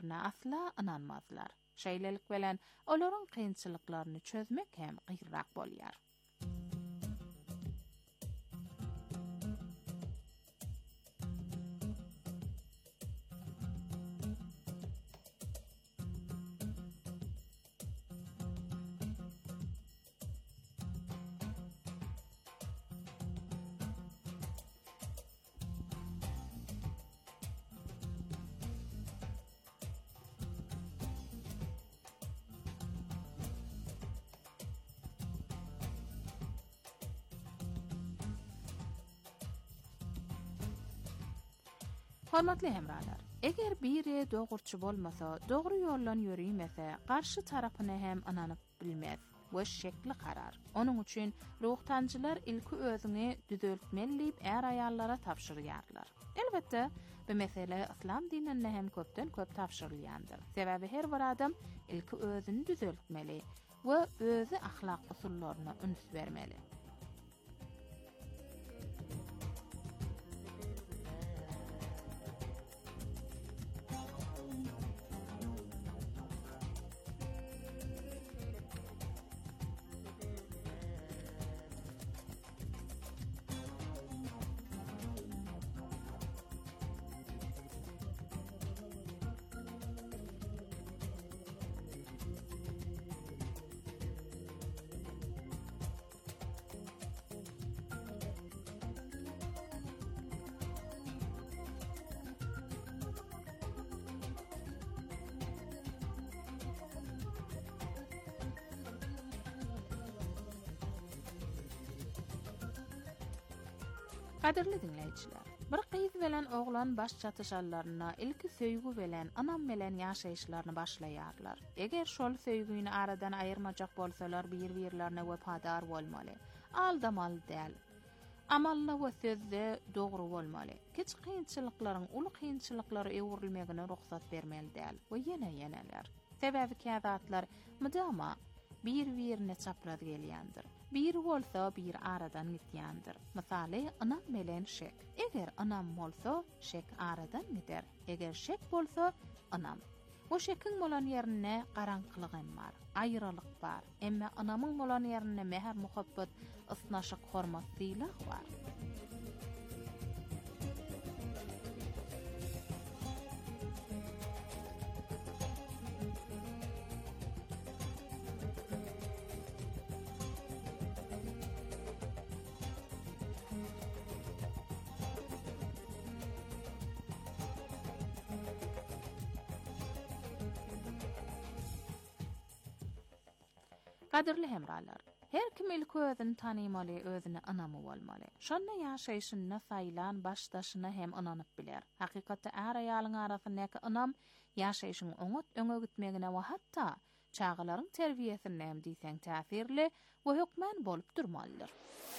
buna asla inanmazlar. Şeýlelik bilen olaryň kynçylyklaryny çözmek hem gyrrak bolýar. Hormatly hemralar, eger biri dogurçy bolmasa, dogry ýollan ýörüýmese, garşy tarapyny hem ananyp bilmez. Bu şekli karar. Onun üçin ruhtanjylar ilki özüni düzeltmeli er aýallara tapşyrýarlar. Elbetde, bu mesele İslam dininde hem köpden köp tapşyrylýandyr. Sebäbi her bir adam ilki özüni düzeltmeli we özü ahlak usullaryna üns bermeli. Qadirli dinleyijiler, bir qyz bilen oglan baş çatışallaryna ilki söýgü bilen anam bilen ýaşaýyşlaryny başlaýarlar. Eger şol söýgüni aradan aýyrmajak bolsalar bir-birlerine wepadar bolmaly. Aldamaly däl. Amalla we sözde dogry bolmaly. Kiç kynçylyklaryň uly kynçylyklary öwrülmegine ruhsat bermeli däl. We ýene-ýeneler. Sebäbi käzatlar mydama bir-birine çapraz gelýändir. Bir bolsa bir aradan gitýändir. Misaly, anam bilen şek. Eger anam bolsa, şek aradan gider. Eger şek bolsa, anam. O şekiň bolan ýerine garanqylyk bar, aýrylyk bar. Emma anamyň bolan ýerine mehr muhabbat, ysnaşyk hormat diýilek bar. Qadirli hemralar, her kim ilki özüni tanymaly, özüni anamy bolmaly. Şonda ýaşaýyşyna saýlan başdaşyna hem ananyp biler. Hakykatda er aýalyň arasyndaky anam ýaşaýyşyň öňe gitmegine we hatda çağalaryň terbiýesine hem diýseň täsirli we hukman bolup durmalydyr.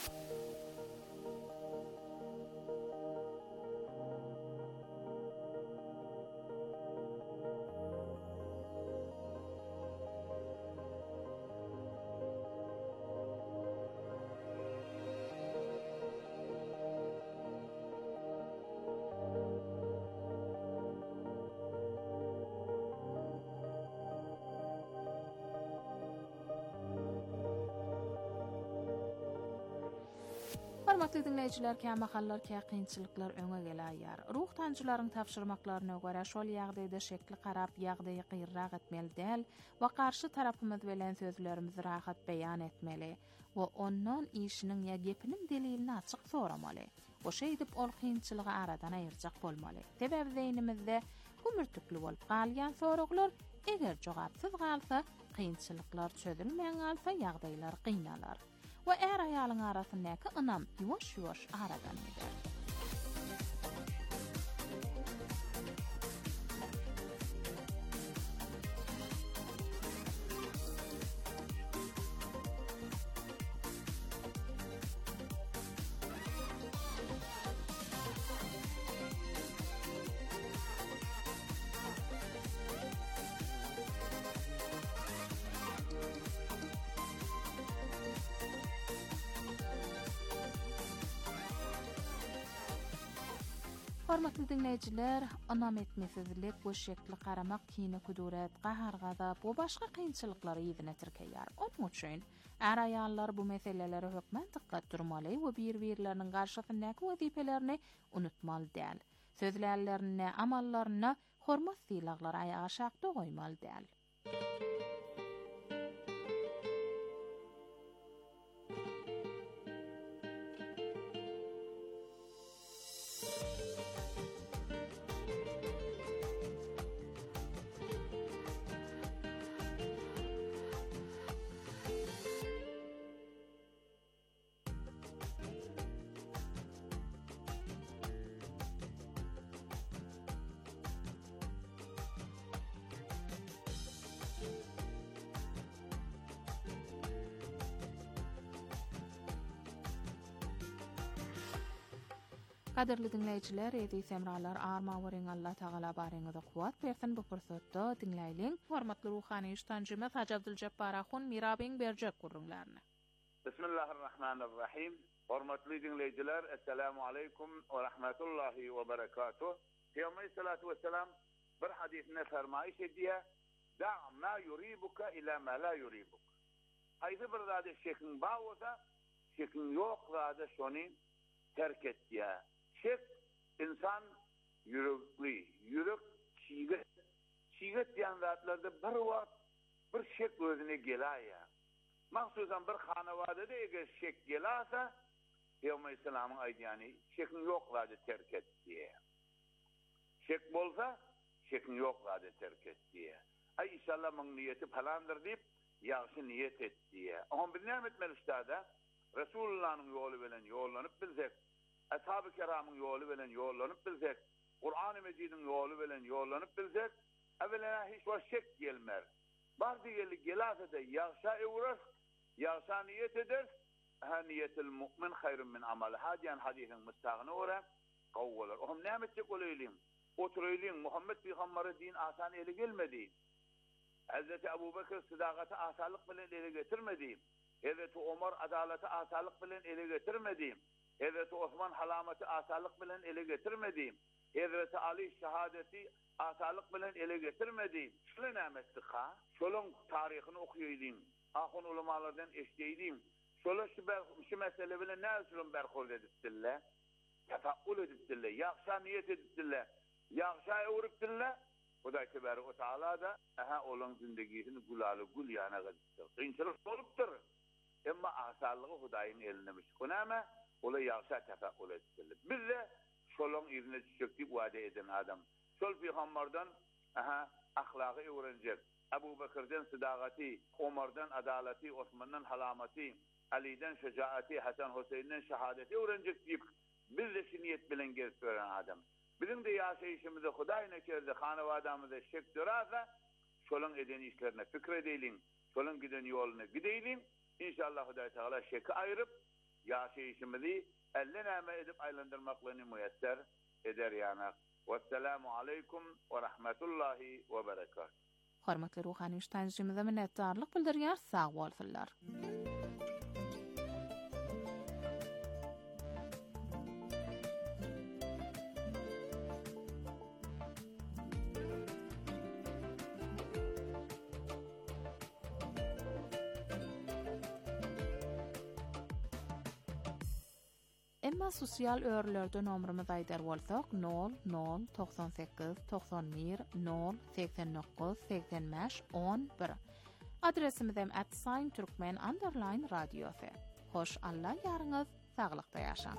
Hormatly dinleyijiler, kämahallar, kynçylyklar öňe gelýär. Ruh tanjylaryň tapşyrmaklaryna görä şol ýagdaýda şekli garap ýagdaýy gyrrak etmeli däl we garşy tarapymyz bilen sözlerimizi rahat beýan etmeli we ondan işiniň ýa gepiniň delilini açyk soramaly. O şeýdip ol kynçylygy aradan aýyrjak bolmaly. Sebäbi zeýnimizde gümürtükli bolup galýan soraglar eger jogapsyz galsa, kynçylyklar çözülmeýän galsa ýagdaýlar gynnalar. Ve er aýalyň arasyndaky anam ýuwaş-ýuwaş aradan gider. Hormatly dinleyijiler, anam etmesizlik, goşşekli qaramak, kine kuduret, qahar gazap we başga kynçylyklary ýüzüne tirkeýär. Onuň üçin är aýallar bu meseleleri hökmen diqqat durmaly we bir-birleriniň garşysyndäki wezipelerini unutmaly däl. Sözlerlerine, amallaryna hormat sylaglary aýaga şakda goýmaly däl. Kaderli dinleyijiler, edi semralar arma wering Allah Taala baryňyza kuwat bersin bu pursatda dinleýilen. Hormatly ruhany iştanjymy Haji Abduljabbar ahun mirabiň berjek gurrunlaryny. Bismillahirrahmanirrahim. Hormatly dinleyijiler, assalamu alaykum we rahmetullahi we berekatuh. Peygamber sallallahu aleyhi ve sellem bir hadisinde fermayiş ediyor. Da' ma yuribuka ila ma la yuribuk. Haydi bir zade şekin bağosa, şekin yok zade şonu terk et diye. Şek insan yürek çiğet diyen zatlarda bir vakt bir şek özüne gelaya. Mahsusan bir hanavada eger şek gelasa Peygamber İslam'ın aydiyani şekin yok zade terk et diye. Şek bolsa şekin yok zade terk et diye. Ay inşallah mon niyeti falandır deyip yaxşı niyet et diye. Ama bir nimet melüştada Resulullah'ın yolu bilen yollanıp bilsek, Ashab-ı Kiram'ın yolu bilen yollanıp bilsek, Kur'an-ı Mecid'in yolu bilen yollanıp bilsek, evvelena hiç o şek gelmer. Bazı gelase de yaxşa uğraş, yaxşa niyet eder, niyetil mu'min hayrun min amali. Hadiyan hadisin müstağını ora kavvalar. Ohum nimetçek olaylim. Oturaylim. Muhammed Peygamber'e din asan ele gelmedi. Hazreti Ebu Bekir sıdakatı asalık bilen ele getirmedi. Hazreti Ömer adaleti asalık bilen ele getirmedi. Hazreti Osman halameti asalık bilen ele getirmedi. Hazreti Ali şehadeti asalık bilen ele getirmedi. Şöyle nimettik ha? Şolun tarihini okuyayım. Ahun ulamalardan eşleydim. Şöyle şu mesele bilen ne üzülün berkord edipdille? Tefakkul edipdille. Yaxşa niyet edipdille. Yaxşa uğripdille. Huday Tebarek ve Teala da olan zindegisini gulalı gul yana gıdıktır. Kıyınçılık oluptur. Ama asallığı Huday'ın eline müşkunama ola yaxşa tefakkul edipdille. Biz de şolun izine düşüktük vade eden adam. Şol Peygamberden ahlakı öğrenecek. Ebu Bekir'den sıdakati, Ömer'den adaleti, Osman'dan halameti, Ali'den şecaati, Hasan Hüseyin'den şehadeti öğrenecek deyip biz de niyet bilen gelip öğren adam. Bizim de yaşayışımızda Huday'ın ekerdi, hanevadamızda şek dörasa, şolun eden işlerine fikredeylin, şolun giden yoluna gideylin. İnşallah Huday Teala şeki ayırıp, yaşayışımızı ellename edip aylandırmaklarını müyesser eder yanak. Vesselamu aleykum ve rahmetullahi ve berekatuhu. Hormatly ruhany iştanjymyza minnetdarlyk bildirýär, sag bolsunlar. Emma sosial örlerde nomrumyz aýdar bolsak 0098 91 089 85 11. Adresimiz hem @turkmen_radio. Hoş Allah ýaryňyz saglykda ýaşa.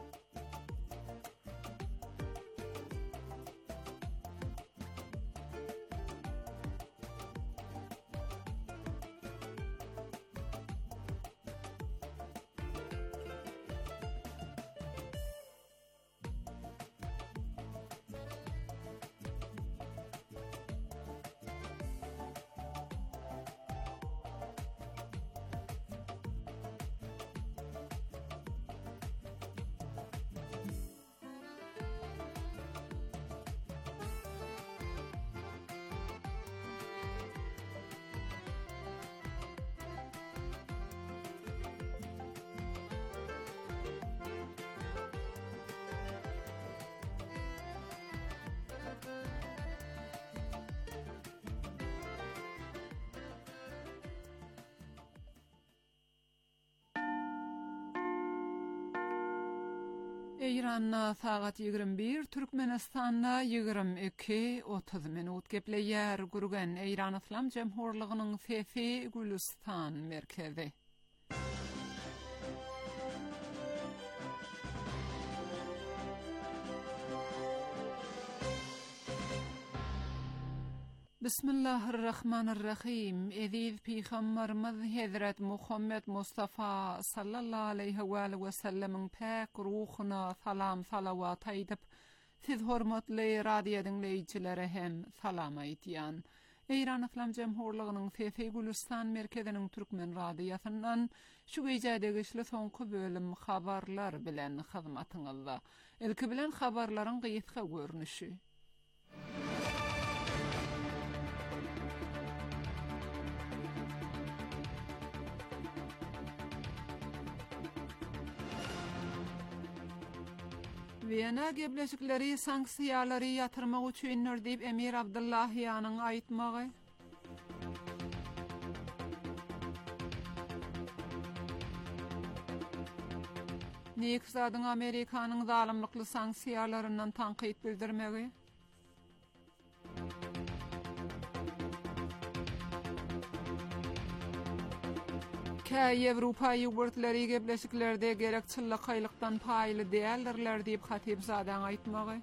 İran'na saat 21, Türkmenistan'na 22:30 minut gepleyer gurgen İran İslam Cemhurluğu'nun Fefi Gülistan merkezi. Bismillahirrahmanirrahim. Eziz Peygamberimiz Hazret Muhammed Mustafa sallallahu aleyhi ve sellem'in pak ruhuna salam salavat aydıp, siz hormatly radio dinleyicilere hem salam aytyan. İran İslam Cemhurluğu'nun Fefi Gülistan merkezinin Türkmen radyosundan şu gecedegişli sonku bölüm habarlar bilen hizmetinizde. Ilki bilen habarların gıyıtka görünüşü. Viyana gebleşikleri sanksiyaları yatırmak üçindir deyip Emir Abdullahiyan'ın aytmağı. Niksadın Amerikanın zalimlikli sanksiyalarından tankit bildirmeği. Avrupa ýurtları gebleşiklerde gerekçillik haýlykdan paýly däldirler diýip Hatipzadan aýtmagy.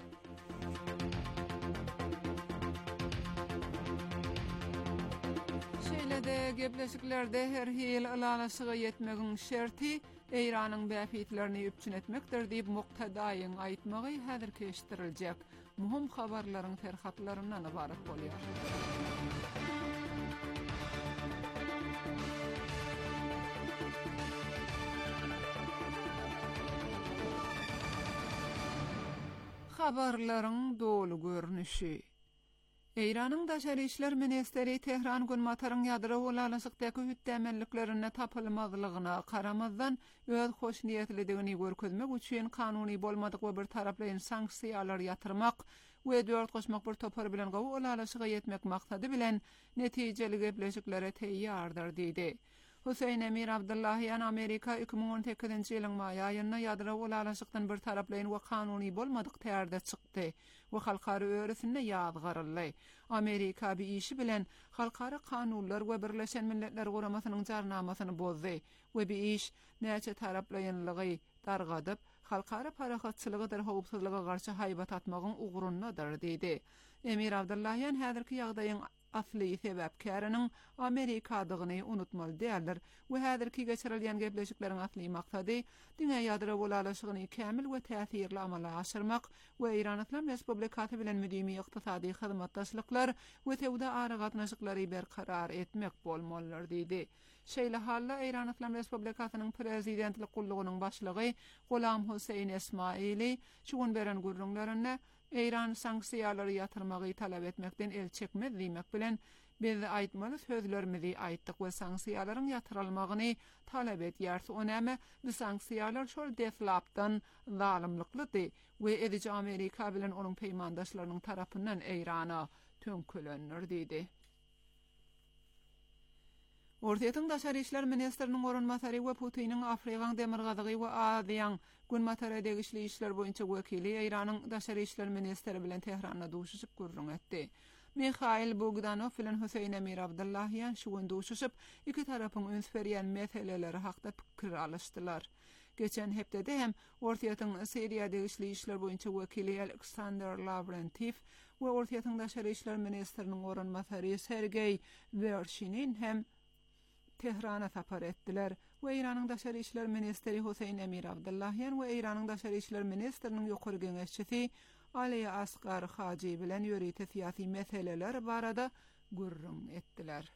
Şeýlede gebleşiklerde her hil ılalaşyga ýetmegiň şerti Eýranyň bäfitlerini üpçün etmekdir diýip Muqtadaýyň aýtmagy häzir keşdiriljek. Muhim habarlaryň terhatlaryndan ibaret bolýar. Habarlaryň dolu görnüşi. Eýranyň Daşary işler ministeri Tehran Günmataryň ýadro ulanysykdaky hütdemelliklerine tapylmazlygyna karamazdan öz hoş niýetlidigini görkezmek üçin kanuny bolmadyk we bir taraplaýan sanksiýalar ýatyrmak we dört goşmak bir topar bilen gowy ulanysyga ýetmek maksady bilen netijeli gepleşiklere teýýardyr diýdi. Hüseyin Emir Abdullahiyan Amerika 2018-nji ýylyň maý aýyna ýadro ulanysykdan bir taraplaýan we kanuny bolmadyk täýärde çykdy we halkary öwresinde ýadgarly. Amerika bir işi bilen halkary kanunlar we Birleşen Milletler Guramasynyň jarnamasyny bozdy we bir iş näçe taraplaýanlygy dargadyp halkary parahatçylygy der howpsuzlyga garşy haýbat atmagyň ugurundadyr diýdi. Emir Abdullahiyan häzirki ýagdaýyň asly sebäpkärining Amerikadygyny unutmaly däldir we häzirki geçirilýän gepleşikleriň asly maksady diňe ýadro ulanyslygyny kämil we täsirli amala aşyrmak we Eýran Islam Respublikasy bilen müdimi ykdysady hyzmatdaşlyklar we tewda ara gatnaşyklary berkarar etmek bolmalydyr diýdi. Şeýle halla Eýran Islam Respublikasynyň prezidentlik gullugynyň başlygy Golam Huseyn Esmaili şu gün beren gurrunlaryna Eýran sanksiýalary ýatyrmagy talap etmekden el çekmez diýmek bilen biz aýtmaly sözlerimizi aýtdyk we sanksiýalaryň ýatyrylmagyny talap etýärs. Onäme bu sanksiýalar şol deflapdan zalimliklidir we edici Amerika bilen onuň peýmandaşlarynyň tarapyndan Eýrana tönkülenler diýdi. Ortaýatyň Daşary işler ministriniň orunmasary we Putiniň Afrikaň demirgazygy we Aziýaň Günmataradagi işler boýunça wekili Eýranyň Daşary işler ministri bilen Tehranda duşuşyp gurrun etdi. Mikhail Bogdanov bilen Hüseyin Emir Abdullahiyan şu gün duşuşyp iki tarapyň öňsüperýän meseleleri hakda pikir alışdylar. Geçen hepdede hem Ortaýatyň Syriýadagy işler boýunça wekili Alexander Lavrentiv we Ortaýatyň Daşary işler ministriniň orunmasary Sergey Vershinin hem Tehrana sapar etdiler we Eýranyň Daşary işler ministri Hüseyin Emir Abdullahiyan we Eýranyň Daşary işler ministriniň ýokary geňeşçisi Ali Asgar Haji bilen ýörite syýasy meseleler barada gurrun etdiler.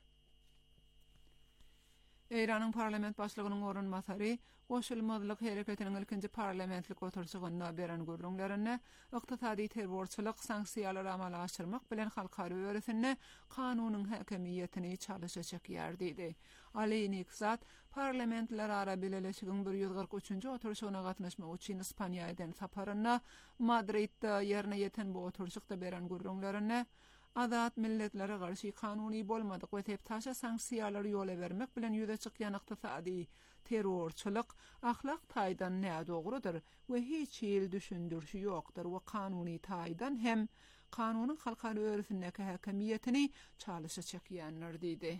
Eýranyň parlament başlygynyň orunmasary Goşulmazlyk hereketiniň ilkinji parlamentlik oturşygyna beren gurrunlaryna ykdysady terrorçylyk sanksiýalary amala aşyrmak bilen halkary öwresinde kanunyň häkimiýetini çalyşaçak ýer diýdi. Ali Nikzat parlamentler ara birleşigiň 143-nji oturşygyna gatnaşmak üçin Ispaniýadan saparyna Madridde ýerine ýeten bu oturşykda beren gurrunlaryna azat milletlere garşy kanuny bolmadyk we teptaşa sanksiýalar ýola bermek bilen ýüze çykýan ykdysady terrorçylyk ahlak taýdan näde dogrudyr we hiç ýyl düşündürşi ýokdur we kanuny taýdan hem kanunyň halkary örfindäki häkimiýetini çalyşa çekýänler diýdi.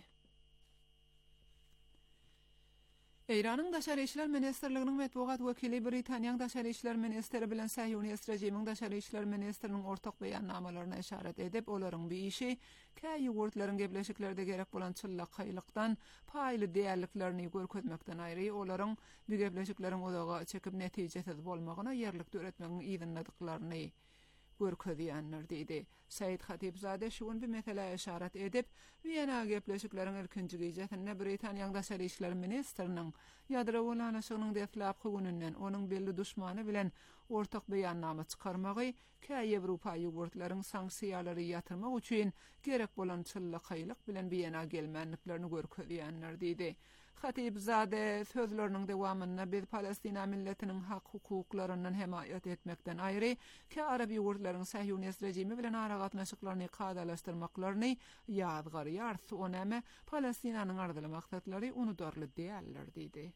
Eýranyň daşary işler ministrliginiň medbugat wekili Britaniýanyň daşary işler ministri bilen Sahyonist rejimiň daşary işler ministriniň ortak beýannamalaryna işaret edip, olaryň bir işi käýi ýurtlaryň gebleşiklerde gerek bolan çyllak-haýlykdan paýly däýerliklerini görkezmekden aýry, olaryň bu gebleşikleriň odaga çekip netijesiz bolmagyna ýerlik döretmegiň iýinledyklaryny görkezýänler diýdi. Said Hatibzade şuň bir mesele işaret edip, Wiyana gepleşikleriň ilkinji gijetinde Britaniýanyň daşary işler ministriniň ýadra bolanyşynyň detlapky gününden onuň belli düşmany bilen ortak beýannama çykarmagy käýi Ýewropa ýurtlaryň sanksiýalary ýatyrmak üçin gerek bolan çyllak-haýlyk bilen Wiyana gelmenliklerini görkezýänler diýdi. Hatibzade sözlerinin dewamynda biz Palestina milletiniň hak hukuklaryny hemaýat etmekden aýry, ki Arabi ýurtlaryň Sahyonist rejimi bilen ara gatnaşyklaryny kadalaşdyrmaklaryny ýadgarýar, onäme Palestinanyň ardyly maksatlary unudarly däller diýdi.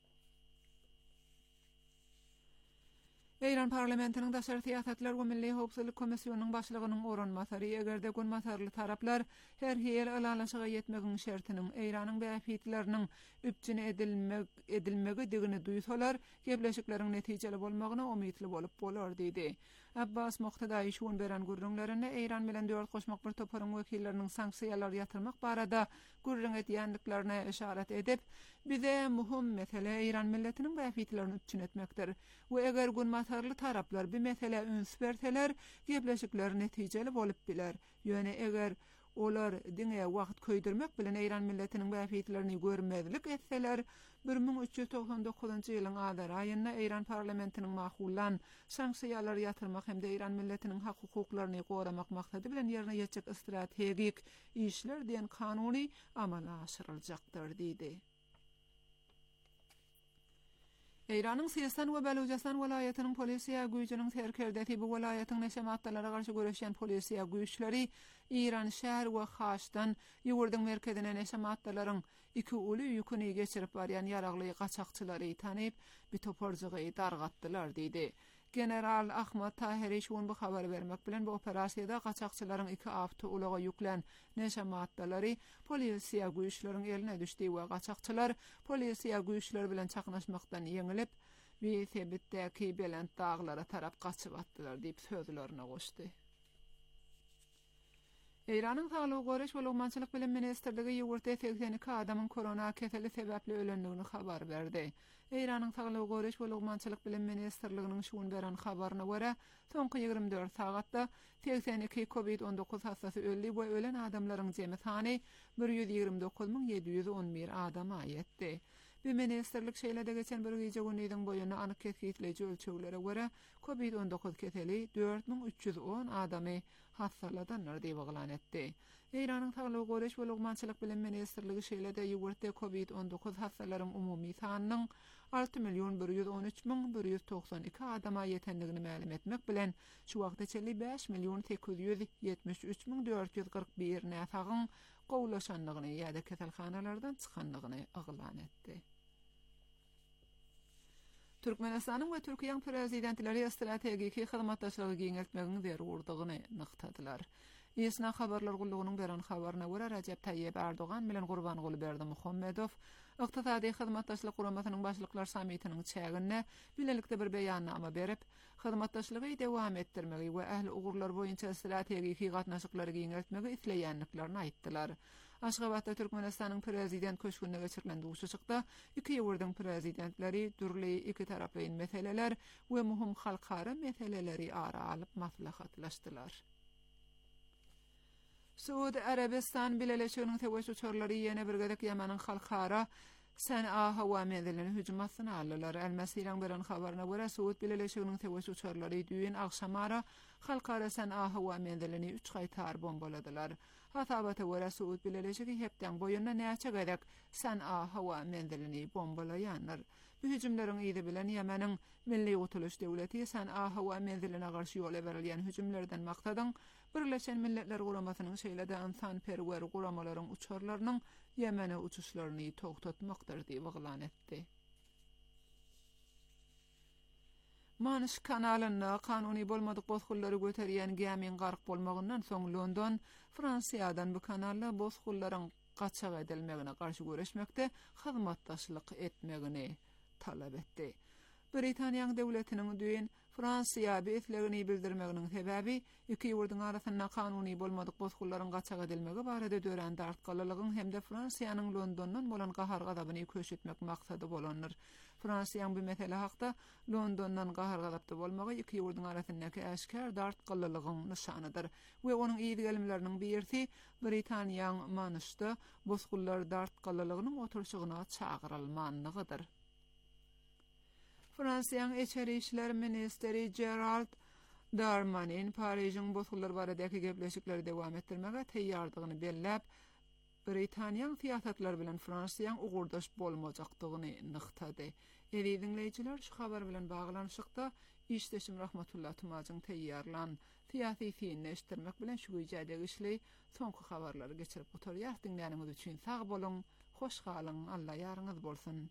Eýran parlamentiniň daşary siýasatlar we milli howpsuzlyk komissionynyň başlygynyň oranmasary egerde günmasarly taraplar her ýer alalaşyga ýetmegiň şertiniň Eýranyň bäfitleriniň üpjine edilmegi digini duýsalar, gebleşikleriň netijeli bolmagyna umytly bolup bolar diýdi. Abbas Muqtadaý şuň beren gurrunlarynda Eýran bilen dört goşmak bir toparyň wekilleriniň sanksiýalar ýatyrmak barada gurrun edýänliklerine işaret edip, bize muhim mesele Eýran milletiniň bäfitlerini üpjin etmekdir. We eger günmasarly taraplar bir mesele üns berseler, gebleşikler netijeli bolup biler. Ýöne eger olar diňe wagt köýdirmek bilen Eýran milletiniň bäfitlerini görmezlik etseler, 1399-njy ýylyň adar aýynda Eýran parlamentiniň makullan sanksiýalar ýatyrmak hemde Eýran milletiniň hak hukuklaryny goramak maksady bilen ýerine ýetjek strategik işler diýen kanuny amala aşyryljakdyr diýdi. Eýranyň Siýestan we Baluchistan welaýatynyň polisiýa güýjüniň terkerdäki bu welaýatyň neşematlara garşy görüşýän polisiýa güýçleri İran şäher we Haşdan ýurdyň merkezine neşematlaryň iki uly ýüküni geçirip barýan ýaragly gaçakçylary tanyp bir toparjygy dargatdylar diýdi. General Ahmad Tahiri şuň bu habar bermek bilen bu operasiýada gaçakçylaryň iki awto ulaga ýüklen neşematlary polisiýa güýçleriň eline düşdi we gaçakçylar polisiýa güýçleri bilen çaknaşmakdan ýeňilip, bir sebitdäki belent daglara tarap gaçyp atdylar diýip sözlerine goşdy. Eýranyň Saglyk goraş we Lugmançylyk bilen ministrligi ýurtda 82 adamyň korona keseli sebäpli ölendigini habar berdi. Eýranyň Saglyk goraş we Lugmançylyk bilen ministrliginiň şuň beren habaryna görä, soňky 24 sagatda 82 COVID-19 hastasy öldi we ölen adamlaryň jemy sany 129.711 adama ýetdi. Bu ministerlik şeýlede geçen bir gece günüň boýuna anyk ketgiýetleji ölçeglere görä COVID-19 keseli 4310 adamy hastalanýar diýip oglan etdi. Eýranyň Saglyk goraş we Lugmançylyk bilen ministrligi şeýlede ýurtda COVID-19 hastalaryň umumy sanynyň 6.113.192 adama ýetendigini ma'lum etmek bilen şu wagtda 5.873.441 näsagyň gowlaşanlygyny ýa-da keselhanalardan çykanlygyny oglan etdi. Türkmenistanyň we Türkiýanyň prezidentleri strategik hyzmatdaşlygy giňeltmegiň zerurdygyny nyktadylar. Ýesna habarlar gullugynyň beren habaryna görä Recep Tayyip Erdogan bilen Gurbanguly Berdimuhammedow ykdysady hyzmatdaşlyk guramasynyň başlyklar samitiniň çägine bilelikde bir beýannama berip, hyzmatdaşlygy dewam etdirmegi we ähli ugurlar boýunça strategik gatnaşyklary giňeltmegi isleýänliklerini aýtdylar. Aşgabatda Türkmenistanyň prezident köşkünde geçirilen duşuşykda iki ýurdyň prezidentleri durly iki taraply meseleler we muhim halkara meseleleri ara alyp maslahatlaşdylar. Suudi Arabistan Birleşiginiň tewessüçlary ýene bir gedek Ýemeniň halkara San'a hawa medelini hücumasyna aldylar. El-Masiranyň beren habaryna görä Suud Birleşiginiň tewessüçlary düýün agşamara halkara San'a hawa medelini 3 gaýtar bombaladylar. Hasabata görä Suud Birleşigi hepden boýuna näçe gedek San'a hawa medelini bombalaýanlar. Bu hüjümleriň ýyly bilen Ýemeniň milli gutuluş döwleti San'a hawa medeline garşy ýola berilýän hüjümlerden maksadyň Birleşen Milletler Guramasynyň şeýle-de insan-perwer guramalaryň uçarlarynyň Ýemene uçuşlaryny togtatmakdyr diýip ýylan etdi. Manş kanalyna kanuny bolmadyk bozgullary göterýän geminiň gark bolmagyndan soň London Fransiýadan bu kanalla bozgullaryň gaçak edilmegine garşy göreşmekde hyzmatdaşlyk etmegini talap etdi. Britaniýa döwletiniň düýün Fransiýa beýtlegini bildirmeginiň sebäbi iki ýurduň arasynda kanuny bolmadyk bozgullaryň gaçak edilmegi barada dören dartgalylygyň hemde Fransiýanyň Londondan bolan gahar gazabyny köşetmek maksady bolandyr. Fransiýanyň bu mesele hakda Londondan gahar gazapda bolmagy iki ýurduň arasyndaky äşkär dartgalylygyň nyşanydyr we onuň ýygylylarynyn birisi Britaniýanyň Manşda bozgullar dartgalylygynyň oturşygyna çagyrylmanlygydyr. Fransiýanyň Eçeri işler ministeri Gerald Darmanin Paryжyň bozgullar baradaky gepleşikleri dewam etdirmege teýýardygyny belläp, Britaniýanyň fiýatlar bilen Fransiýanyň ugurdaş bolmajakdygyny nyktady. Eri dinleýijiler, şu habar bilen baglanyşykda işleşim Rahmatullah Tumazyň teýýarlan fiýaty fiýinni eşitdirmek bilen şu güýjäde işli soňky habarlary geçirip oturýar. Dinleýänimiz üçin sag bolun, hoş galyň, Allah ýaryňyz bolsun.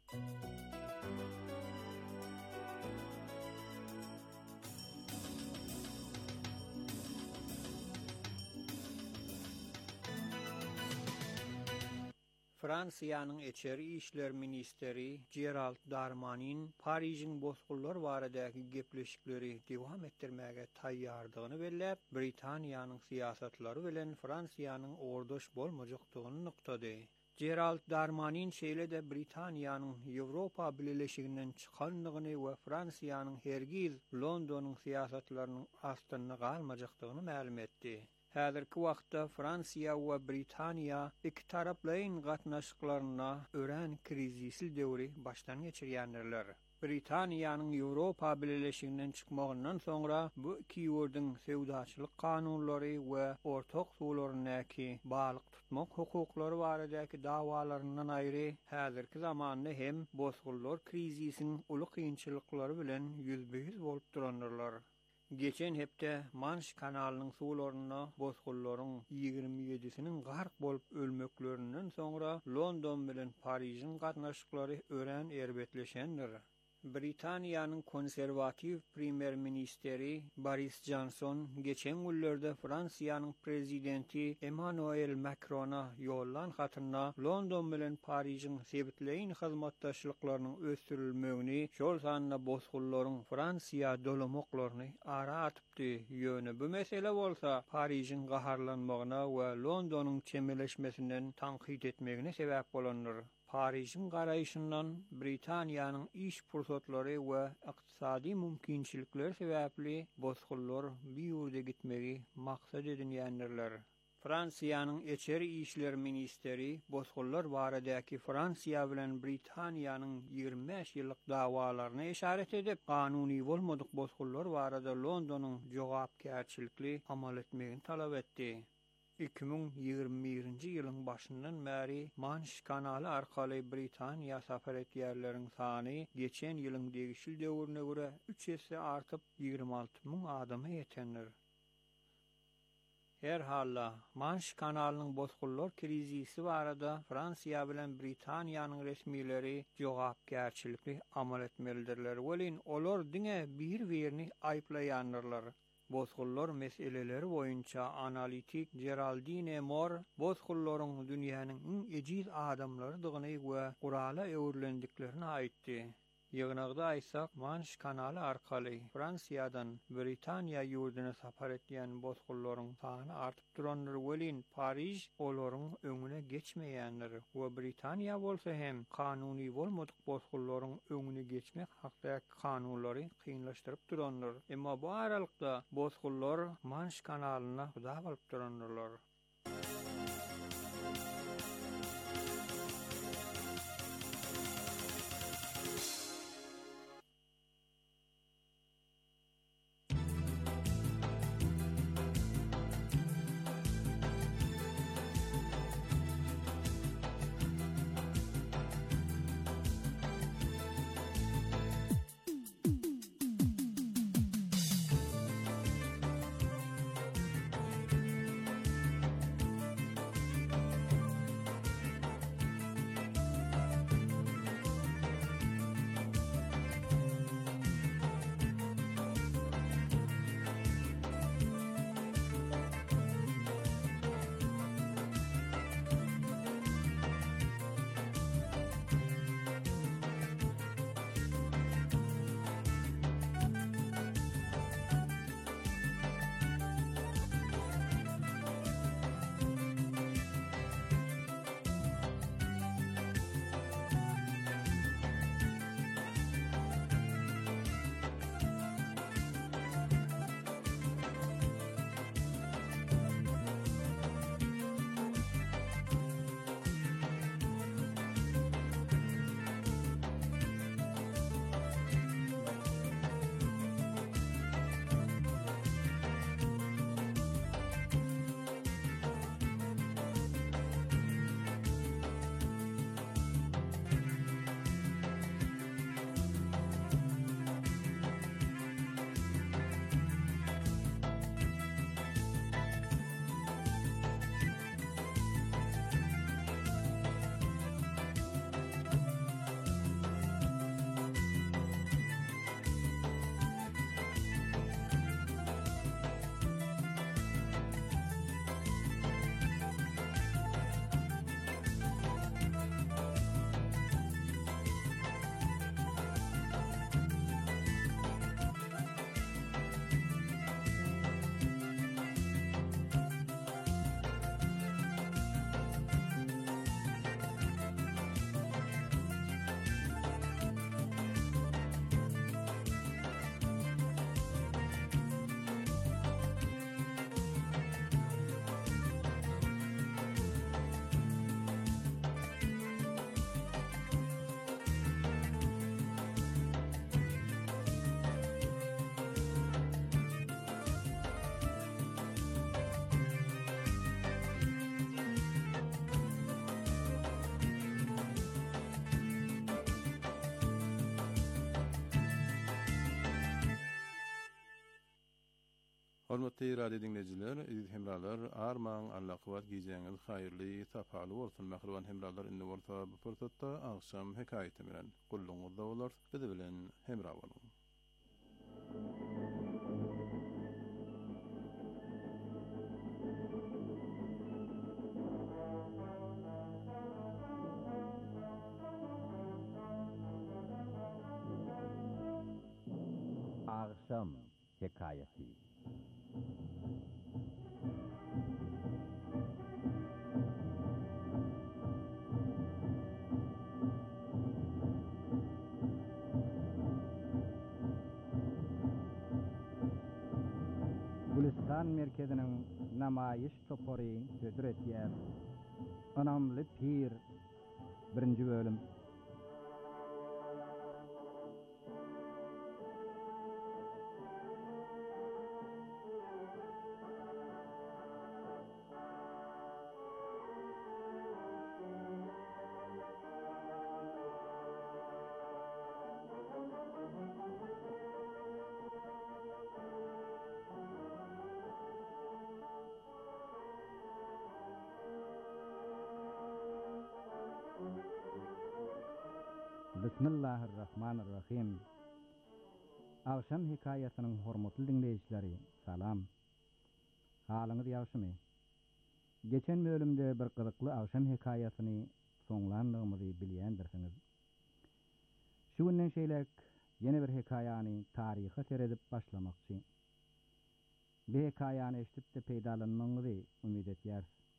Fransiýanyň Eçeri işler ministeri Gerald Darmanin Paryжyň bozgullar baradaky gepleşikleri dewam etdirmäge taýýardygyny belläp, Britaniýanyň siýasatlary bilen Fransiýanyň ordaş bolmajakdygyny nyktady. Gerald Darmanin şeýle-de Britaniýanyň Ýewropa Birleşiginden çykandygyny we Fransiýanyň hergiz Londonyň siýasatlarynyň astyna galmajakdygyny ma'lum etdi. Häzirki wagtda Fransiýa we Britaniýa iki taraplyň gatnaşyklaryna ören krizisil döwri başdan geçirýändirler. Britaniýanyň Ýewropa Birleşiginden çykmagyndan soňra bu iki ýurduň sewdaçylyk kanunlary we ortak suwlarynaky balyk tutmak hukuklary baradaky dawalaryndan aýry häzirki zamanda hem bozgullar krizisiniň uly kynçylyklary bilen ýüzbeýüz bolup durandylar. Geçen hepde Manş kanalynyň suwlaryna bozgullaryň 27-siniň gark bolup ölmeklerinden soňra London bilen Paryжyň gatnaşyklary ören erbetleşendir. Britaniýanyň konserwatiw premier ministeri Boris Johnson geçen günlerde Fransiýanyň prezidenti Emmanuel Macrona ýollan hatyna London bilen Paryжyň sebitleýin hyzmatdaşlyklarynyň ösdürilmegini, şol sanyna bozgullaryň Fransiýa dolamoklaryny ara atypdy ýöne. Bu mesele bolsa Paryжyň gaharlanmagyna we Londonyň çemeleşmesinden tanqid etmegine sebäp bolandyr. Paryжyň garaýşyndan Britaniýanyň iş fursatlary we ykdysady mümkinçilikler sebäpli bozgullar bir ýurda gitmegi maksat edinýändirler. Fransiýanyň Eçeri işler ministeri bozgullar baradaky Fransiýa bilen Britaniýanyň 25 ýyllyk dawalaryna işaret edip, kanuny bolmadyk bozgullar barada Londonyň jogapkärçilikli amal etmegini talap etdi. 2021-nji ýylyň başyndan bäri Manş kanaly arkaly Britaniýa safar etýärleriň sany geçen ýylyň degişil döwrüne görä 3 esse artyp 26.000 adama ýetendir. Her halla Manş kanalynyň bozgullar krizisi barada Fransiýa bilen Britaniýanyň resmileri jogapkärçilikli amal etmelidirler. Welin olar diňe bir-birini aýplaýandylar. Bozgullar meseleleri boyunça analitik Geraldine Moore bozgullaryň dünýäniň iň ejiz adamlarydygyny we gurala öwrülendiklerini aýtdy. Ýygnagda aýsak, Manş kanaly arkaly Fransiýadan Britaniýa ýurduna sapar etýän bozgullaryň sany artyp durandyr. Welin Paryж olaryň öňüne geçmeýändir we Britaniýa bolsa hem kanuny bolmadyk bozgullaryň öňüne geçmek hakdaky kanunlary kynlaşdyryp durandyr. Emma bu aralykda bozgullar Manş kanalyna huda bolup durandyrlar. Hormatly radio dinleyijiler, aziz hemralar, armağan Allah kıvat giýjeňiz haýyrly, sapaly bolsun. Mähruban hemralar indi bolsa bu pursatda agşam hekaýete bilen gulluňyzda bolar. Bizi bilen hemra boluň. Agşam hekaýesi. Gülistan merkezinin namayiş topary södür etýär. Anamly pir 1-nji bölüm. Bismillahirrahmanirrahim. Agşam hekaýasynyň hormatly dinleýijileri, salam. Halyňyz ýagşymy? Geçen bölümde bir gyzykly agşam hekaýasyny soňlandygymyzy bilýändirsiňiz. Şu günden şeýlek ýene bir hekaýany taryha seredip başlamakçy. Bu hekaýany eşitip de peýdalanmaňyzy umyt etýär.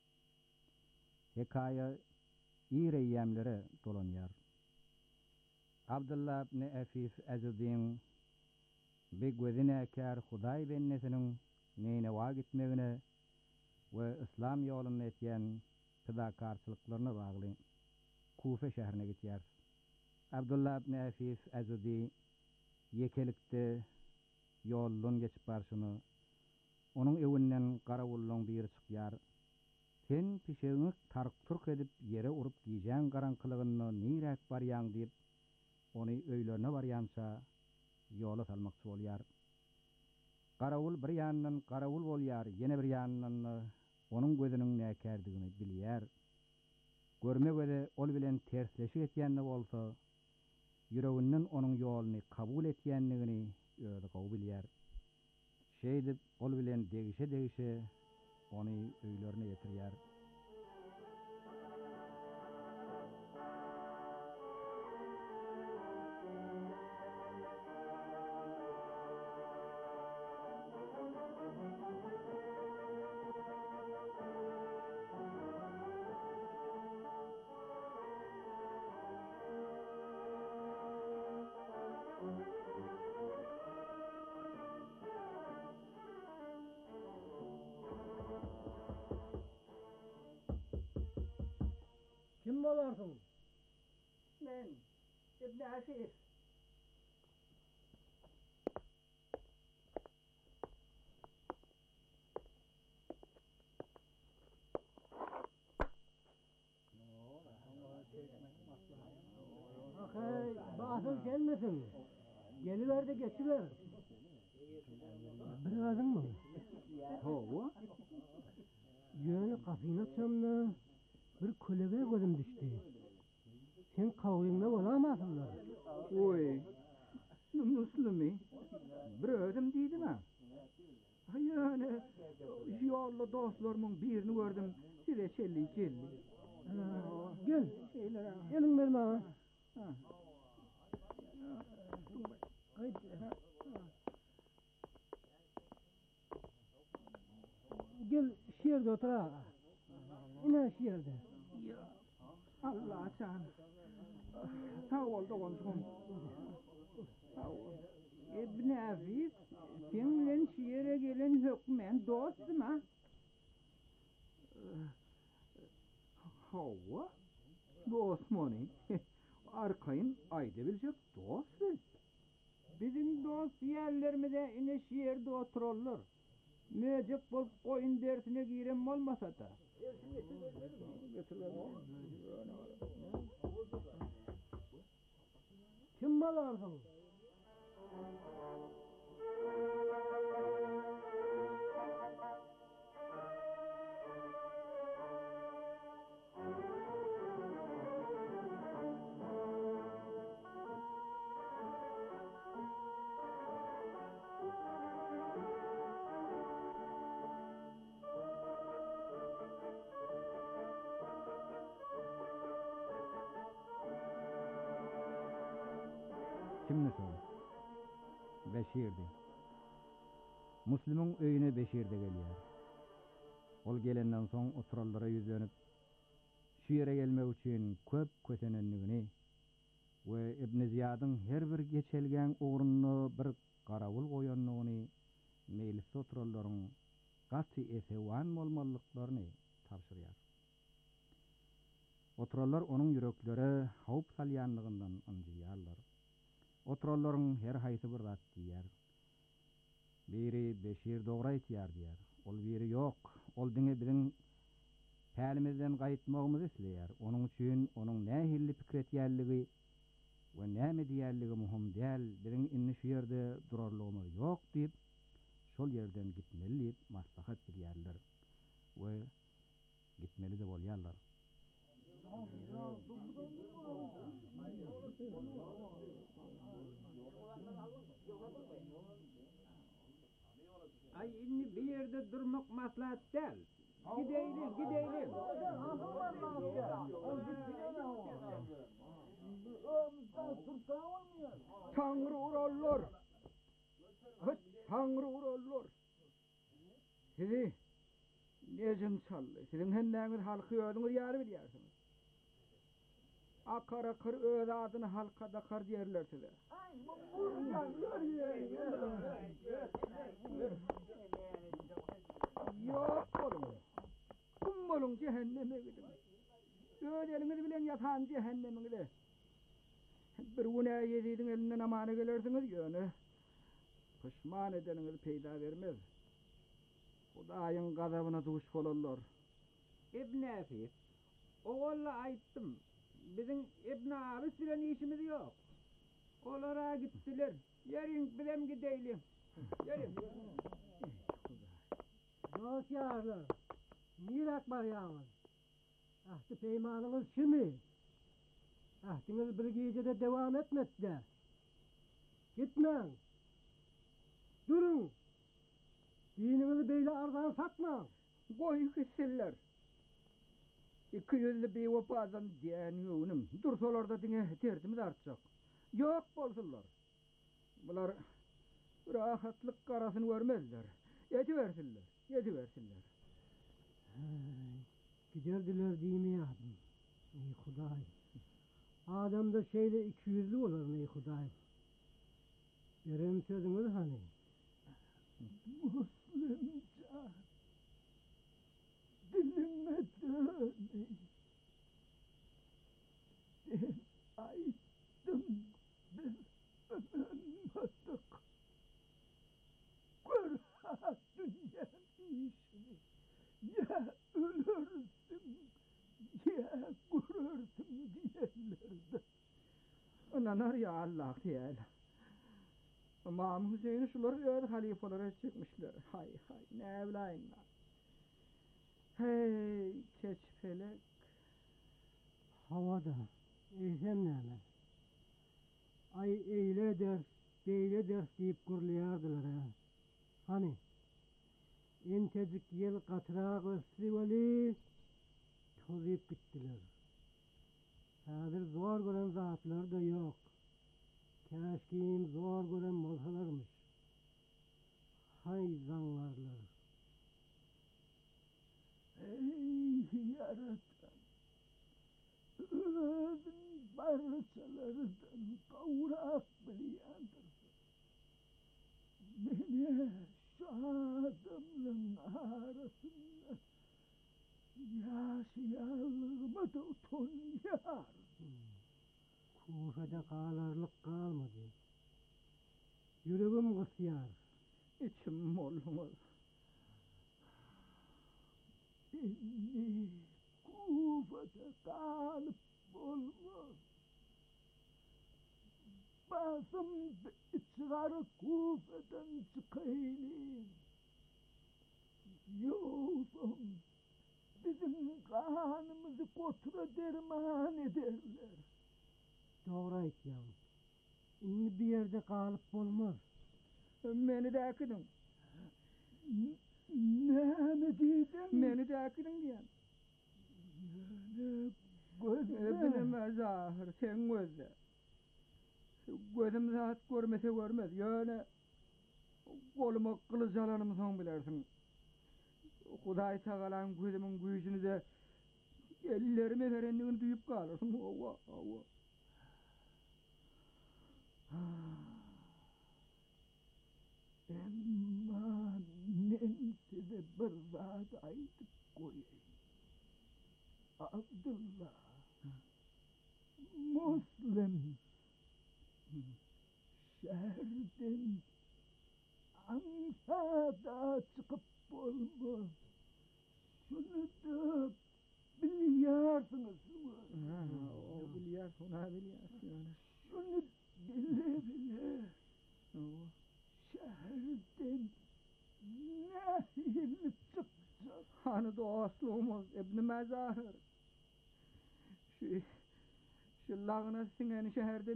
Hekaýa ýereýemlere dolanýar. Abdullah ibn Afif Azudin bir gözüne kär Hudaý bennesiniň Nenewa gitmegine we İslam ýoluna etýän pydakarçylyklaryna bagly Kufa şäherine gitýär. Abdullah ibn Afif Azudi yekelikde ýoldan geçip barşyny onuň ewinden garawullyň biri çykýar. Sen pişeňi tark-turk edip ýere urup giýjän garankylygyny nirek barýaň diýip ony öýlerine barýança ýola salmakçy bolýar. Garawul bir ýandan garawul bolýar, ýene bir ýandan onuň gözüniň näkärdigini bilýär. Görme göze ol bilen tersleşik etýände bolsa, ýüreginden onuň ýolyny kabul etýändigini öýde gowy bilýär. Şeýdip ol bilen degişe ony öýlerine ýetirýär. Kim bolarsın? Men İbn Afif. Akay, basıl gelmesin. Geliver de geçiver. Bir adın mı? Hova? Yönü kapıyı açsam da bir kulübe gözüm düştü. Sen kavgında olamazsınlar. Oy. Müslümi. Bir ödüm deydim ha. Yani yollu dostlarımın birini gördüm. Size çelli. Gel. Elin verme ha. Gel şiirde otur ha. İne şiirde. Allah can. Sağ ol doğumsun. Sağ ol. İbn Afif, seninle şiire gelen hükmen dostum ha? Hava? Dost moni. Arkayın ayda bilecek dost biz. Bizim dost yerlerimizde ine şiirde otururlar. Mecek bol koyun dersine giren olmasa da. Kim balarsın? Kimni sol? Beşirdi. Müslümün öyüne Beşirde gelýär. Ol gelenden soň oturallara yüzlenip şu ýere gelmek üçin köp kösenenligini we Ibn Ziyadyň her bir geçelgen ugruny bir garawul goýanlygyny mejlis oturalaryň gaty esewan bolmalyklaryny tapşyrýar. Oturallar onuň ýürekleri hawp salýanlygyndan anjyýarlar. Oturalaryň her haýsy bir zat diýär. Biri Beşir dogry aýtýar diýär. Ol biri ýok. Ol diňe biziň pälimizden gaýtmagymyzy isleýär. Onuň üçin onuň nähilli pikir etýärligi we näme diýärligi muhim däl. Biziň inni şu ýerde durarlygymyz ýok diýip şol ýerden gitmeli diýip maslahat berýärler. We gitmeli de bolýarlar. Ay inni bir yerde durmak maslahat değil. Gideylim. Tanrı urallar. Tanrı urallar. Sizi necim çallı. Sizin hendeniz halkı ödünüz yarı biliyorsunuz. Akar öz adını halkada kar diyerler size. Yok olun. Kum olun cehenneme gidin. Öz eliniz bilen yatan cehenneme gidin. Bir güne Yezid'in elinden amanı gelirsiniz yönü. Pişman edeniniz peyda vermez. Hudaýyň gazabyna duş bolarlar. İbn Afif, oğulla aýtdym. Bizim İbn Abis bilen işimiz yok. Olara gittiler. Yerin bilem gideylim. Yerin. Dostlarlar, mirak barýağız. Ahdy peýmanyňyz şimi? Ahdyňyz bir gecede dewam etmekde. Gitmeň. Durun. Dininizi beýle arzan satmaň. Goy kısırlar. 200'lü bir vapazan diyen yoğunum. Dursalar dine tertimiz artacak. Yok bolsunlar. Bular rahatlık karasını görmezler. Yetiversinler. Giderdiler diýmeýärdim. Ey Hudaý. Adamda şeýle 200'lü bolar ey Hudaý. Berem sözüňiz hani? Müslümca dilime döni. Ben ayttım biz ölmedik. Gör ha dünyanın işini. Ya ölürsün ya görürsün diyenlerdi. Ananar ya Allah diyel. İmam Hüseyin şuları öz halifelere çıkmışlar. Hay ne evlayınlar. Hey keçfelek. Havada, eýsemnäme. Ay eýle ders, beýle ders diýip gürleýärdiler ha. Hani? Entejik ýel gatyrak ösdi weli tozyp gitdiler. Häzir zor gören zatlar da ýok. Käşkim zor gören bolsalarmış. Hay zanlarlar. Ey yaratan, özün barçalardan kavrak bilýändirsin. Mene şu adamların arasında yaşayalığıma da utanyar. Kufada kalarlık kalmadı. Yüreğim kısıyar. İçim olmaz. İnni Kufada kalıp olmaz. Basım çıkarı Kufa'dan çıkayım. Yoksa bizim kanımızı kotura derman ederler. Doğru aýtýan. Inni bir yerde kalıp bolmaz. Meni de akıdın. Näme diýdin? Meni de akıdın diýen. Gözüme zahir sen gözle. Gözüm zat görmese görmez. Ýöne goluma kılıç alanım soň bilersin. Hudaý tagalaň gözümiň güýjüni de ellerime verendigini duýup galarsyň. Owa. Emma men size bir zat aýdyp goýaýyn. Abdullah Muslim şäherden ansada çıkıp bolmaz. Şunu da bilýärsiňiz. Bilýärsin. Şunu bile. Şäherden nähil çıksa. Hani dostluğumuz İbn Mezahir. Şu lağına singen şehirde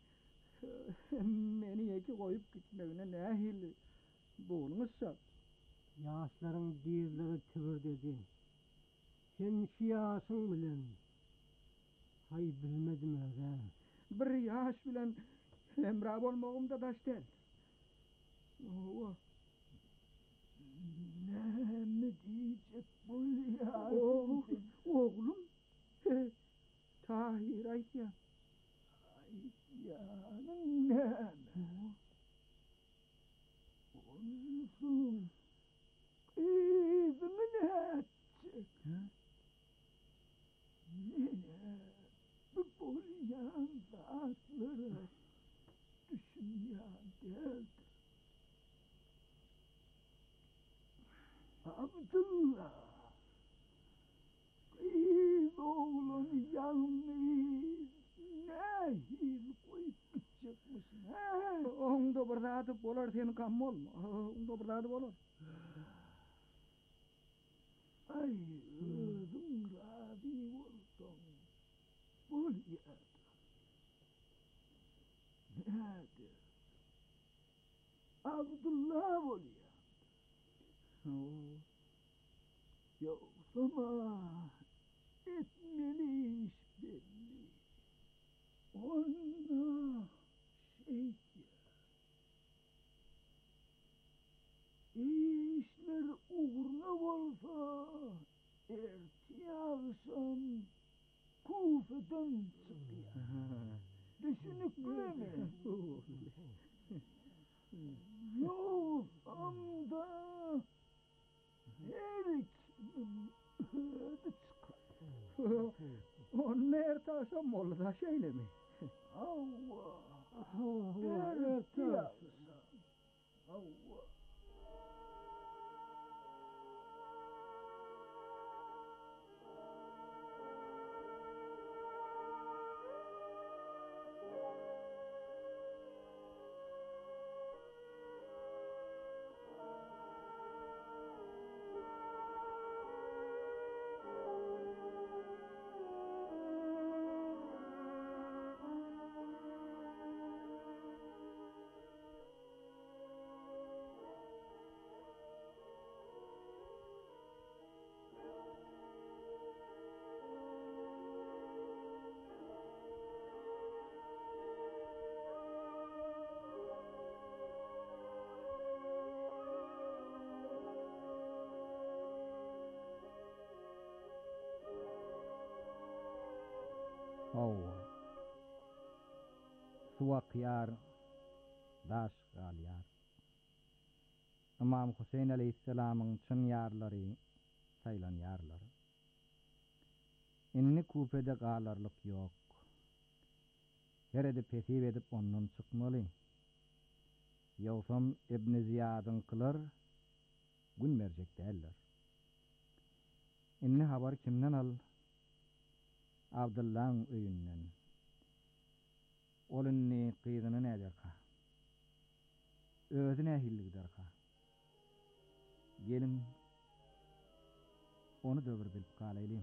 meni eki koyup gitmegine nähil bolmuşsa. Yaşların dizleri tübür dedi. Sen şiasın bilen. Hay bilmedim öyle. Bir yaş bilen emra bolmagym da daş del. Ne diyecek bu ya? Oğlum. Tahir Aytyan. Aytyan'ın ne? Oğlum. Kızımı ne edecek? Yine bu bolyan zatları düşünmeyen değildir. Abdullah, kız oğlum yalnız nehir koyup gidecekmişsin, he? Onda bir zatı bolar, senin kam olma, onda bir zatı bolar. Ay, özüm razi olsun, bol yedir. Nedir? Abdullah bol yedir. Yoksa etmeli iş belli. Ona şey işler uğruna olsa erti akşam Kufe'den çıkıyor. Düşünükle mi? Yoksam da her kimin öde çıkar. Onun erti akşam molada şeyle mi? Allah. Erti akşam. Allah. Suwa qiyar, daş galyar. İmam Hüseyin aleyhisselamın çın yarları, saylan yarları. Inni Kufede galarlık yok. Herede pesib edip ondan çıkmalı. Yavsam İbn Ziyad'ın kılar, gün mercek derler. Inni haber kimden al? Abdullah'ın öyünden. Olunni kıyığını ne eder ka? Özüne hillik der ka? Gelin onu dövür bilip kalaylıyım.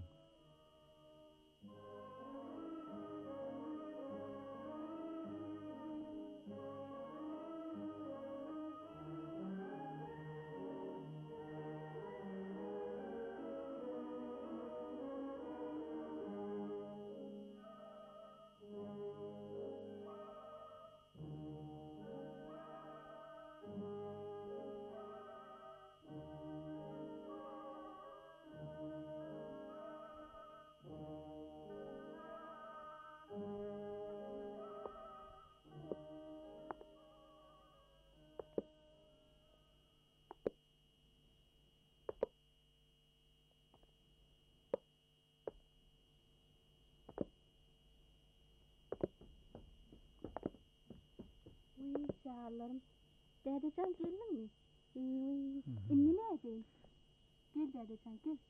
ballarım. Dedecan geldin mi? İnni ne edeyim? Gel dedecan gel.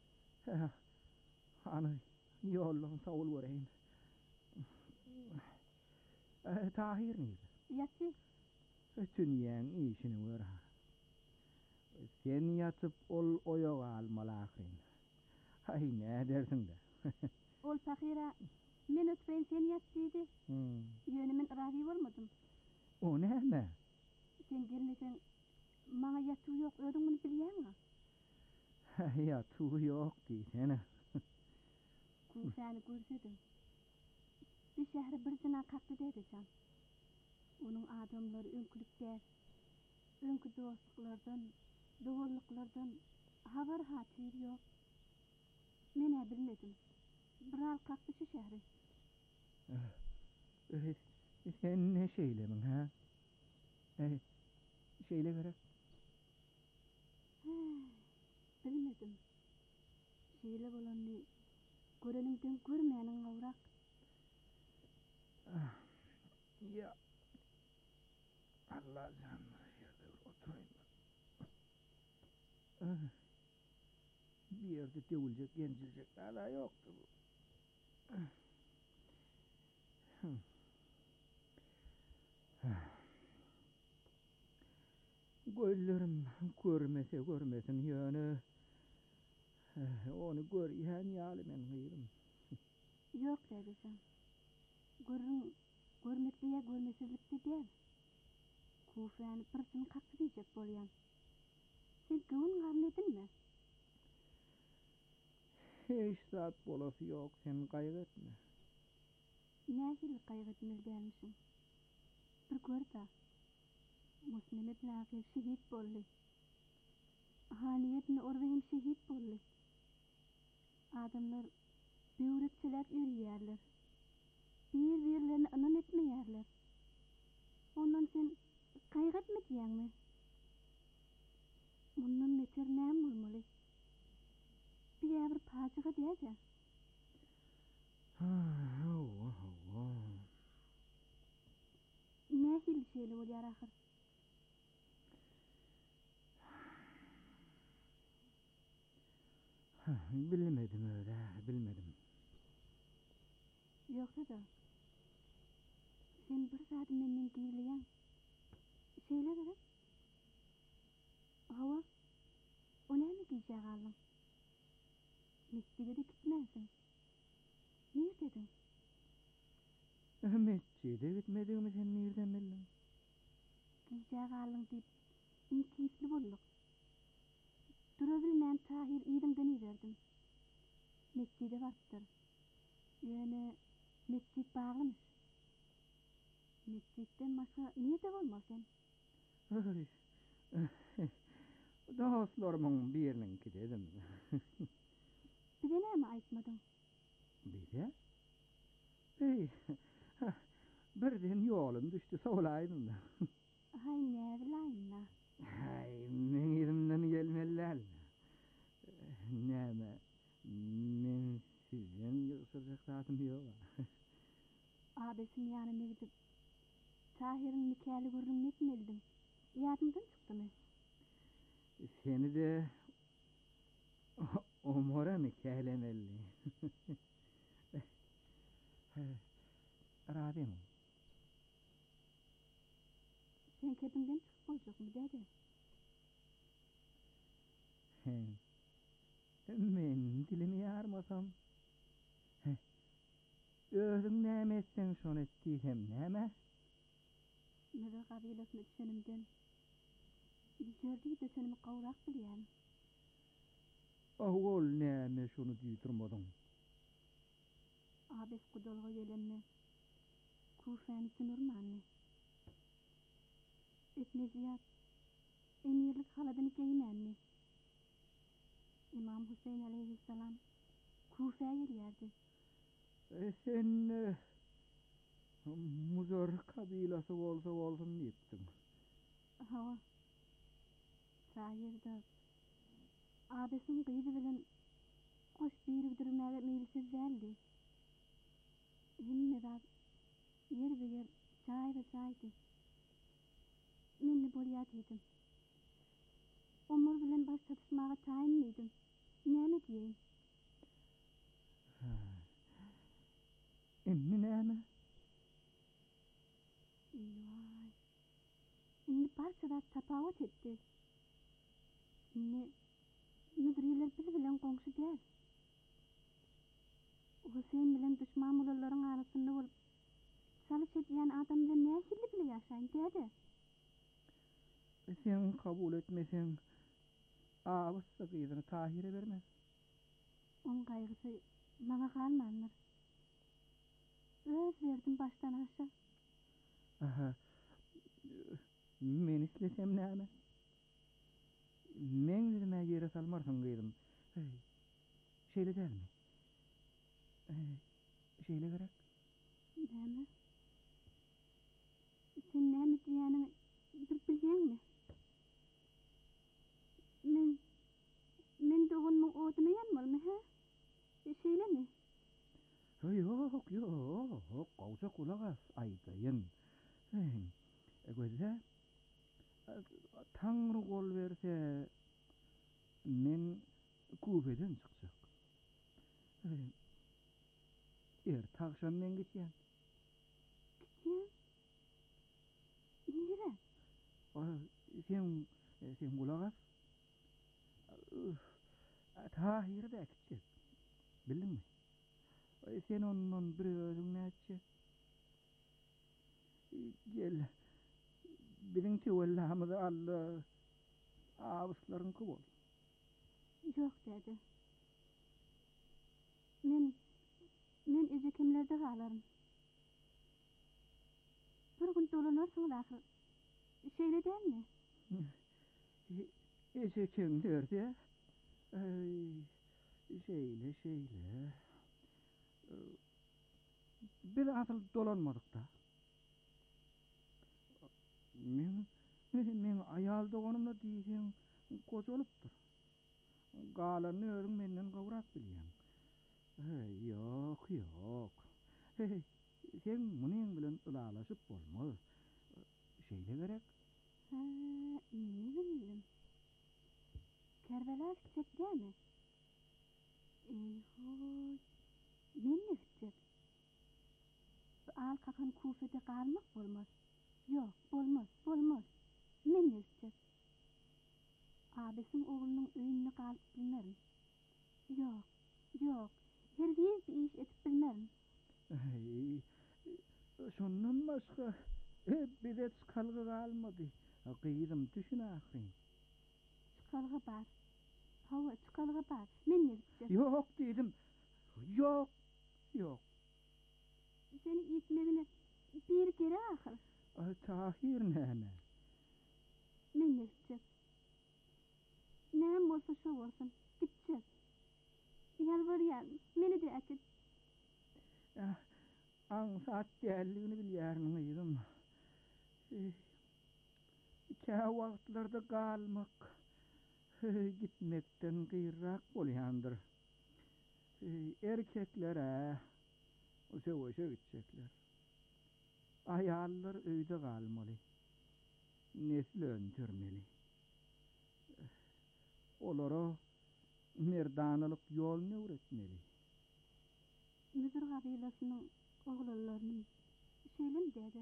Ana yolun sağ ol göreyim. Tahir neydi? Yatı. Tünyen işini var ha. Sen yatıp ol oyağı almalakın. Hay ne dersin de? Ol fakira men ötbeyin sen yattıydı. Yönümün ıravi olmadım. O ne mi? Sen gelmesen bana yatı yok ödün bunu biliyor musun? Yatı yok diysene. Kufeni görsedim. Bir şehre bir zina kalktı dedecan. Onun adamları önkülükler. Önkü dostluklardan, doğuluklardan haber hatır yok. Mene bilmedim. Biral kalktı şu şehri. Sen ne şeylemin ha? Şeyle gerek. Bilmedim. Şeyle olanı görenimden görmeyenin avrak. Ya Allah canına yerde oturayım ben. Bir yerde devülecek, gencilecek hala yoktu bu. Gözlerim görmesin yönü. Onu görüyen yalimen gıyırım. Yok dedecan. Görmekliye görmesizlikte değil. Kufeni pırsını kalktı diyecek bolyan. Sen gıvın garnedin mi? Hiç saat bolası yok, sen kaygı etme. Ne gibi kaygı etmeli dermişsin? Bir gör da. Muslimet lafir şehit bolli. Haniyetini orvehim şehit bolli. Adamlar büyürekçiler yürüyerler. Birlerini anan etmeyerler. Ondan sen kaygı etme diyen mi? Bundan meter neyem olmalı? Bir pacığı diyece. Ne hil şeyli ol yarakır? Bilmedim öyle, bilmedim. Yoksa da sen bir saat menden giyleyen şeyler gerek. Hava o ne mi giyecek alın? Mescide de gitmezsin. Neredeydin? Mescide gitmediğimi sen nereden bildin? Giyecek alın deyip imkisli bulduk. Durabilmeyen Tahir iyiden verdim. Mescide bastır. Yani mescid bağlımış. Mescidden başka nerede olmasın? Dostlarımın birininki dedim. Bize ne mi aytmadın? Bize? Birden yolum düştü soğulaydın da. Hay ne bileyim la. Hay men yerimden gelmeliler. Neme? Men sizden yıksıracak zatım yok. Abesin yanına gidip Tahir'in nikahlı görünüm etmeliydim. Yadımdan çıktı mı? Seni de umura nikahlemeli. Radim. Sen kedimden çıkıp olacak mı dede? Men dilimi yarmasam. Özün näme etsen şonu etdiysem näme? Nere kabilasını düşünümden. Gördüğü de seni kavrak bileyen. Ol näme şonu düýdürmedin? Abes kudolga gelenme. Kufeni sınırmanı. Etne ziyad. Emirlik haladını giymenli. İmam Hüseyin aleyhisselam Kufe'ye gelirdi. Sen Muzor kabilası olsa olsun diyettin. Hava. Sayırda. Abesin kıydı bilen koş biriktirmeye meyilsiz geldi. Himme da yer bir yer çay ve çaydı. men de bolýar dedim. Omur bilen baş çatışmaga taýinmyydym. Näme diýeň? Emmi näme? Vay. Indi barçada tapawut etdi. Müdürler biz bilen goňşy däl. O sen bilen düşman bolalaryň arasynda bolup çalyş edýän adam bilen näçili bile ýaşaýyn däde. Sen kabul etmeseň, awysy gyzyny Tahir'e bermez. Onun gaýgysy maňa galmandyr. Öz berdim başdan aşa. Aha. Men islesem näme? Men dilime ýere salmarsyň gyzym. Şeýle dälmi? Şeýle gerek. Näme? Sen näme diýäniňi bir bilýärmi? Men dogunmaň oduny ýanmalmy, ha? Şeýlemi? Yok, gowşa kulak as, aýdaýyn. Gözde, Taňry gol berse, men Kufeden çykjak. Taşan men gitýän. Nere? Sen kulak as. Tahir'de gitjek. Bildinmi? Sen ondan bir özüň näçe? Gel. Biziň tewellamyzy Allah awslaryň bol. Yok dedi. Men ejekimlerde galarym. Bir gün dolanarsyň dahyl. Şeýle dälmi? Ejekimlerde? Şeýle. Biz asıl dolanmadık da. Men ayal doganymda diýsen koç olupdur. Galany özüň menden gowrak bilýän. Yok. Sen munyň bilen ulalaşyp bolmaz. Şeýle gerek. Ne bildim. Kerbela gitjek dämi? Men ne gitjek? Al kakan Kufede galmak bolmaz. Yok, bolmaz. Men ne gitjek? Abesiň oglunyň öýünde galyp bilmerim. Yok. Hergiz iş etip bilmerim. Şondan başga bize çykalgy galmady. Gyzym düşün ahyryn. Çykalgy bar. Hawa çykalgy bar. Men ne gitjek? Yok dedim. Yok. Seni itmegine bir kere ahyr. Tahir näme? Men ne gitjek? Näme bolsa şo bolsun. Gitjek. Ýalbarýan, meni de äkit. Saat dälligini bilýärmiň ýyzym. Kä wagtlarda galmak gitmekden gyrak bolýandyr. Erkeklere öşe gitjekler. Ayallar öýde galmaly. Nesli öntürmeli. Olara merdanalyk ýolny öwretmeli. Müdür gabilasynyň oglalaryny şeýlem dedi.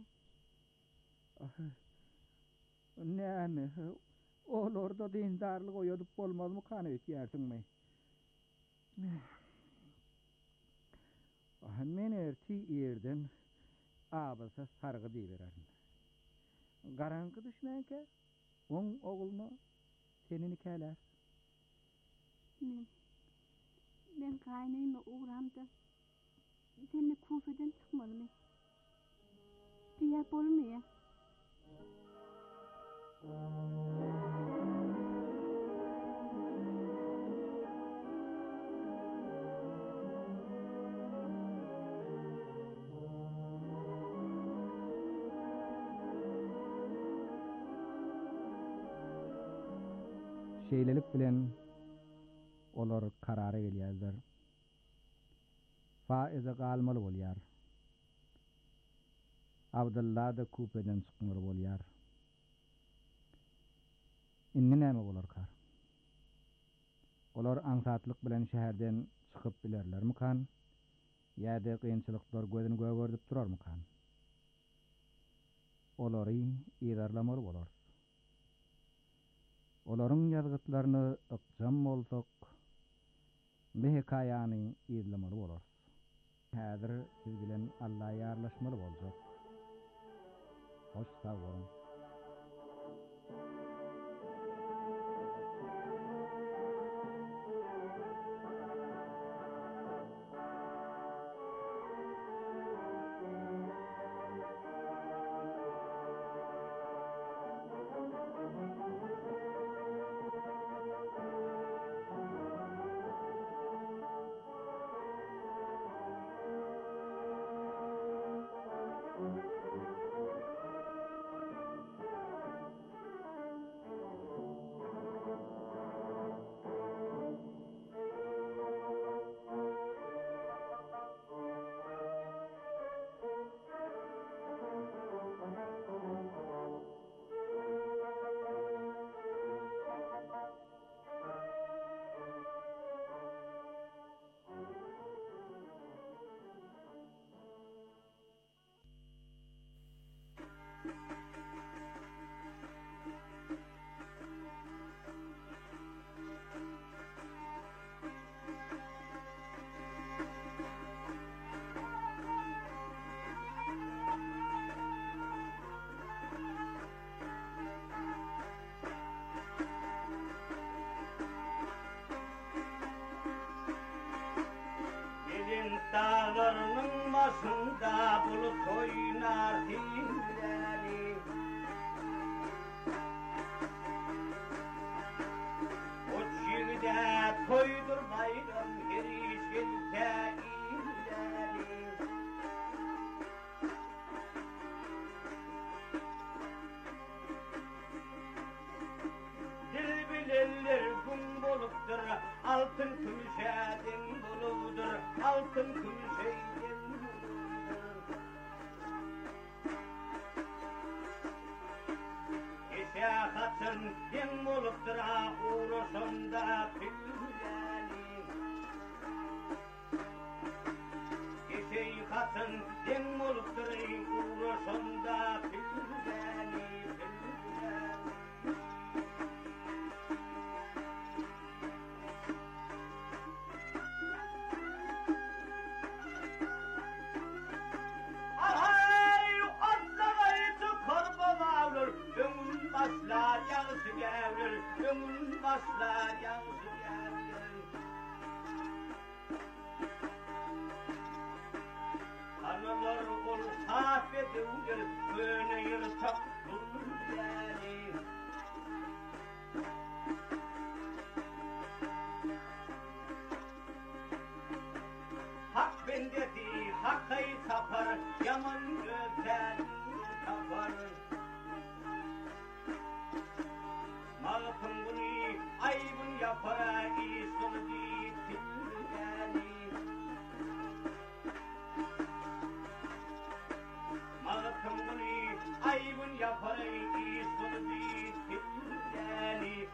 Näme? Olarda dindarlyk oýadyp bolmazmy kan ötýärsiňmi? Men erti ýerden abasa sargy diýererim. Garanky düşmänke oň ogluny senini käler. Men kaynayma uğramda. Seni Kufeden çıkmalı. Diğer bolmaya. Şeýlelik bilen olar karara gelýärler. Faize galmaly bolýar. Abdullah da Kufeden çykmaly bolýar. Inni näme bolar kar? Olar aňsatlyk bilen şäherden çykyp bilerlermi kan? Ýa-da kynçylyklar gözüni görüp durarmy kan? Olary ýerlamaly bolar. Olaryň ýazgytlaryny ykjam bolsak, bu hekaýany ýerlamaly bolar. Häzir siz bilen Allah ýarlaşmaly boljak. Hoş sag bolun. Dağlarının başında bulut oynar dilleri. O çivide toydur bayram herişirke illeri. Dil bilenler gün bolupdur, altın kümüşedin buludur, altın kümüşedin buludur. Eşe hatın den bolupdur, uğraşında pilleri. Eşe hatın den bolupdur, uğraşında pilleri. Başlar yağısı gelir, ömür başlar yağısı gelir. Analar ol hafet uğur, böyle yırtak bulur gelir. Hak bendeti, hakkayı tapar, yaman öten tapar. Malkın bunu aybın yapar, iyisini ditilgeni. Malkın bunu aybın yapar, iyisini ditilgeni.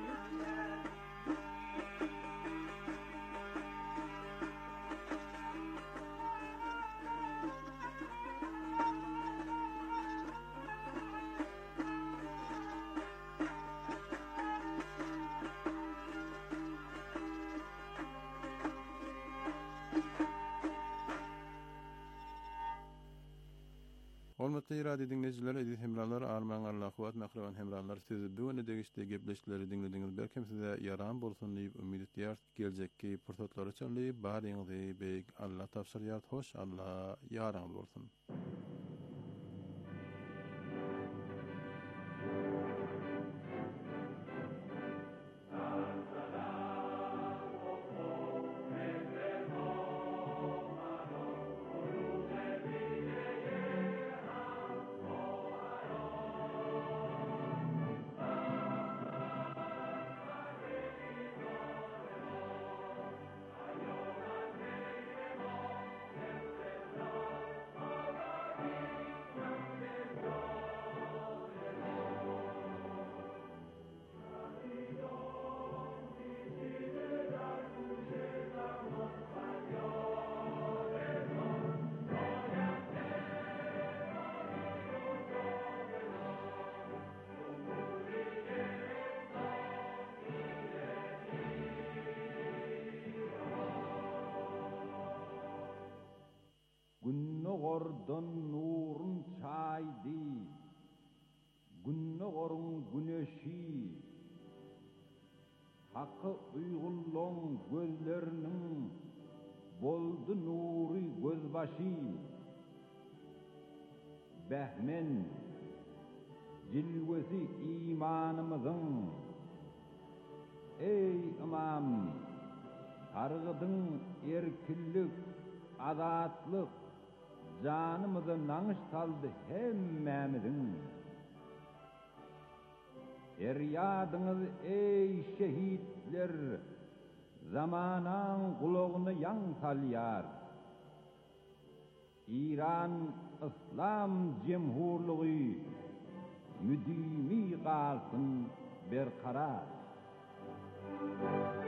Hormatly radio dinleyijiler, edit hemralar, arman Allah'uat mahrawan hemralar, siz bu öne degişde gepleşleri dinlediňiz. Belkem size yaram bolsun diýip ümid edýär. Geljekki pursatlar üçin baryňyzy beýik Allah tapşyrýar. Hoş Allah ýaraň bolsun. Günnogordan nurun çaydı, Günnogorun güneşi, Hakkı uygullan gözlerinin boldu nuri gözbaşı. Behmen cilvesi imanımızın, Ey imam, targıdın erkillik, azatlık, canımızı nanış saldı hemmemizin. Feryadınız ey şehitler, zamanan kulağını yan salyar. İran İslam Cemhurluğu müdimi kalsın berkarar.